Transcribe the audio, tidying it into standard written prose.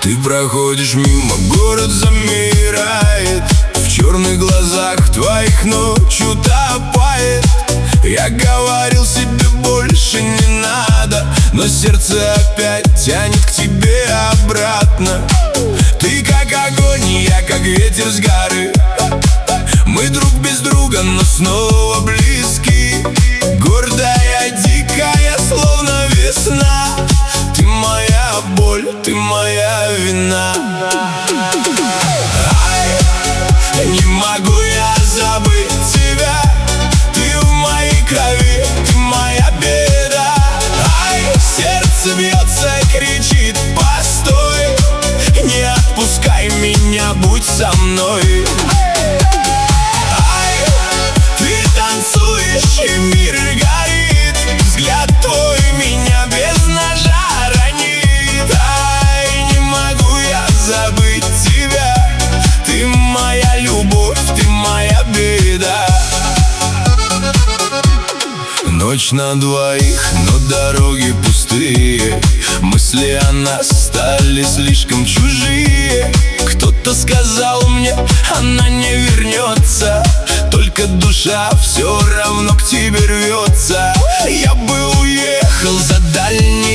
Ты проходишь мимо, город замирает, в черных глазах твоих ночь утопает. Я говорил себе, больше не надо, но сердце опять тянет к тебе обратно. Ты как огонь, я как ветер с горы. Мы друг без друга, но снова близки. Гордая, дикая, словно весна. Ты моя боль, ты моя вина. Ай, не могу я забыть тебя. Ты в моей крови, ты моя беда. Ай, сердце бьется, кричит, постой. Не отпускай меня, будь со мной. Ай, ты танцуешь, и мир горит. Взгляд твой меня без ножа ранит. Ай, не могу я забыть тебя. Ты моя любовь, ты моя беда. Ночь на двоих, но дороги пустые. Мысли о нас стали слишком чужие. Кто-то сказал мне, она не вернется, только душа все равно к тебе рвется. Я бы уехал за дальние